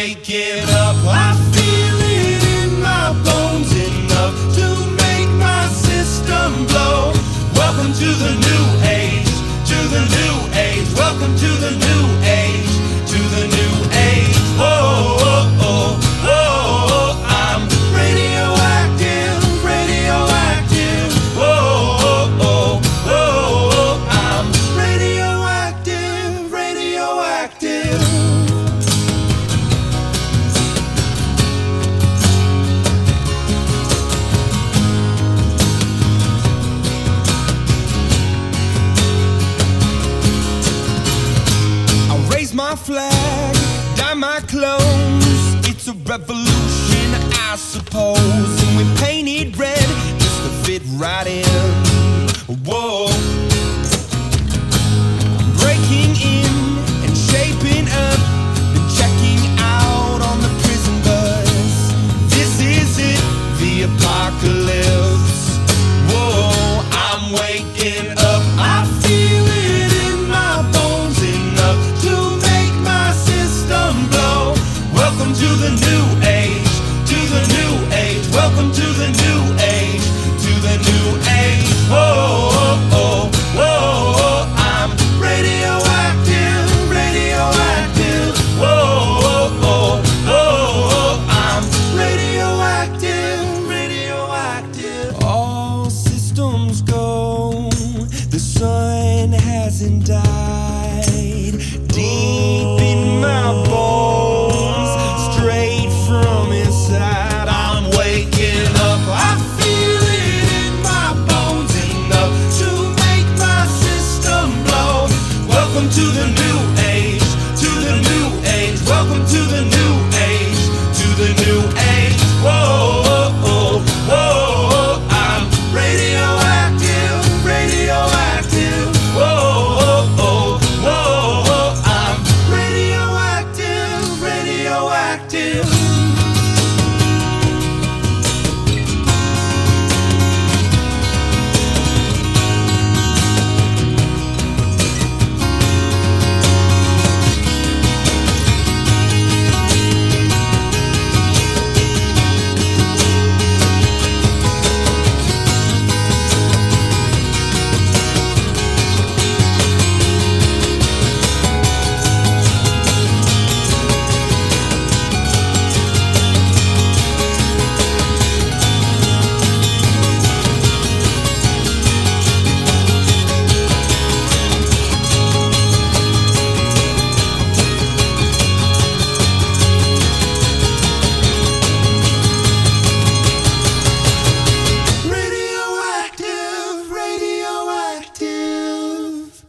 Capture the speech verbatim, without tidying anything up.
waking up. I feel it in my bones enough to make my system blow. Welcome to the new age, to the new age. Welcome to the new age, to the new age. Whoa, whoa, whoa, whoa. I'm radioactive, radioactive. Whoa, whoa, whoa, whoa. I'm radioactive, radioactive. My flag, dye my clothes. It's a revolution, I suppose. And we paint it red just to fit right in. Whoa. Breaking in and shaping up, then checking out on the prison bus. This is it, the apocalypse. Whoa, I'm waking up. I feel it in my bones enough to blow. Welcome to the new age, to the new age. Welcome to the new age, to the new age. Whoa, whoa, whoa, whoa. I'm radioactive, radioactive. Whoa, whoa, whoa, whoa. I'm radioactive, radioactive. All systems go. The sun hasn't died.